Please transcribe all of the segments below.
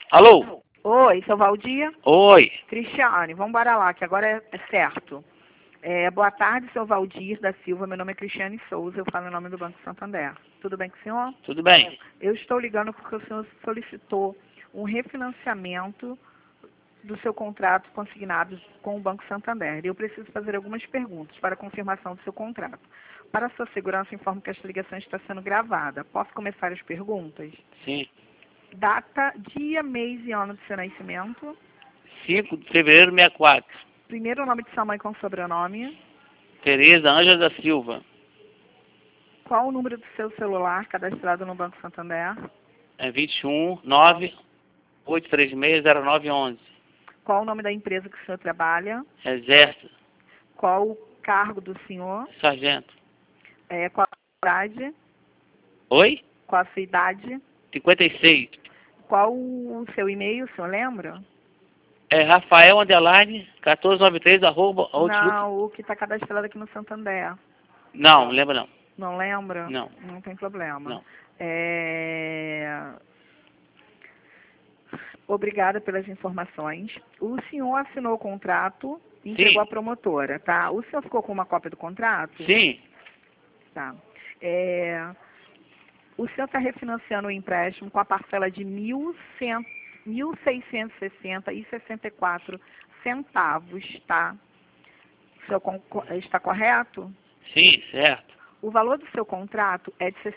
Alô? Oi, seu Valdir? Oi. Cristiane, vamos embora lá, que agora é certo. Boa tarde, seu Valdir da Silva. Meu nome é Cristiane Souza, eu falo em nome do Banco Santander. Tudo bem com o senhor? Tudo bem? Eu estou ligando porque o senhor solicitou um refinanciamento do seu contrato consignado com o Banco Santander. Eu preciso fazer algumas perguntas para confirmação do seu contrato. Para sua segurança, informo que esta ligação está sendo gravada. Posso começar as perguntas? Sim. Data, dia, mês e ano do seu nascimento. 5 de fevereiro de 64. Primeiro nome de sua mãe com sobrenome. Tereza Ângela da Silva. Qual o número do seu celular cadastrado no Banco Santander? É 21 9 836 0911. Qual o nome da empresa que o senhor trabalha? Exército. Qual o cargo do senhor? Sargento. Qual a idade? Oi? Qual a sua idade? 56. Qual o seu e-mail, o senhor lembra? É Rafael Underline 1493 @outlook. Não, o que está cadastrado aqui no Santander. Não, não lembro não. Não lembra? Não. Não tem problema. Não. Obrigada pelas informações. O senhor assinou o contrato e entregou Sim. à promotora, tá? O senhor ficou com uma cópia do contrato? Sim. Tá. O senhor está refinanciando o empréstimo com a parcela de R$ 1.660,64, tá? O senhor está correto? Sim, certo. O valor do seu contrato é de R$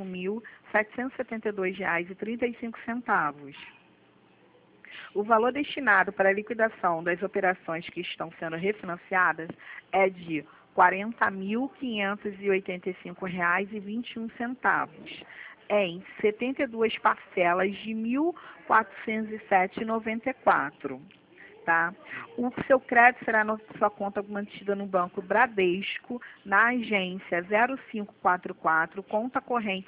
61.772,35. O valor destinado para a liquidação das operações que estão sendo refinanciadas é de R$ 40.585,21 em 72 parcelas de R$ 1.407,94. Tá? O seu crédito será na sua conta mantida no Banco Bradesco, na agência 0544, conta corrente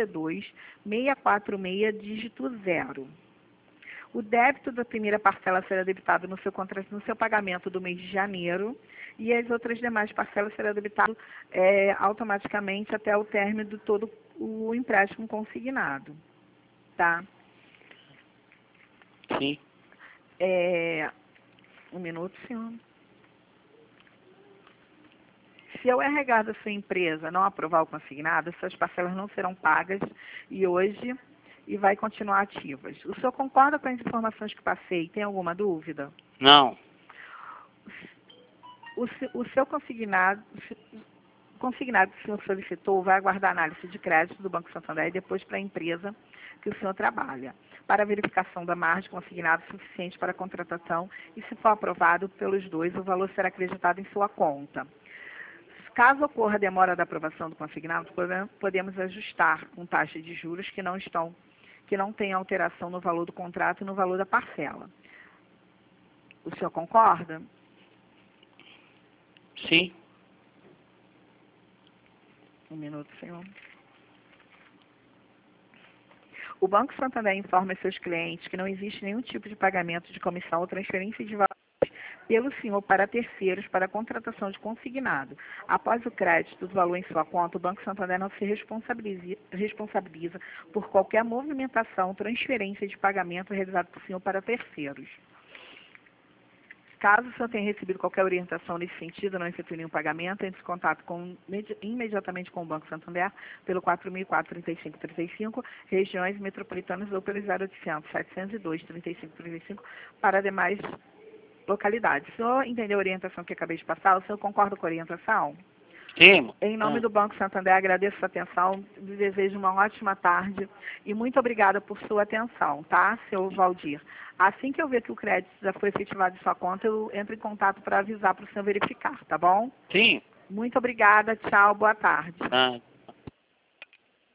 52646, dígito 0. O débito da primeira parcela será debitado no seu pagamento do mês de janeiro e as outras demais parcelas serão debitadas automaticamente até o término de todo o empréstimo consignado. Tá? Sim. Um minuto, senhor. Se o RH da sua empresa não aprovar o consignado, suas parcelas não serão pagas e vai continuar ativas. O senhor concorda com as informações que passei? Tem alguma dúvida? Não. O seu consignado que o senhor solicitou vai aguardar análise de crédito do Banco Santander e depois para a empresa que o senhor trabalha, para verificação da margem consignada suficiente para a contratação e, se for aprovado pelos dois, o valor será acreditado em sua conta. Caso ocorra demora da aprovação do consignado, podemos ajustar com taxa de juros que não tem alteração no valor do contrato e no valor da parcela. O senhor concorda? Sim. Um minuto, senhor. O Banco Santander informa seus clientes que não existe nenhum tipo de pagamento de comissão ou transferência de valores pelo senhor para terceiros para a contratação de consignado. Após o crédito do valor em sua conta, o Banco Santander não se responsabiliza por qualquer movimentação, transferência de pagamento realizado por senhor para terceiros. Caso o senhor tenha recebido qualquer orientação nesse sentido, não efetue nenhum pagamento, entre em contato imediatamente com o Banco Santander pelo 4004-3535, regiões metropolitanas ou pelo 0800-702-3535 para demais localidades. O senhor entendeu a orientação que acabei de passar? O senhor concorda com a orientação? Sim. Em nome do Banco Santander, agradeço a sua atenção, lhe desejo uma ótima tarde e muito obrigada por sua atenção, tá, seu Valdir? Assim que eu ver que o crédito já foi efetivado em sua conta, eu entro em contato para avisar para o senhor verificar, tá bom? Sim. Muito obrigada, tchau, boa tarde. Ah.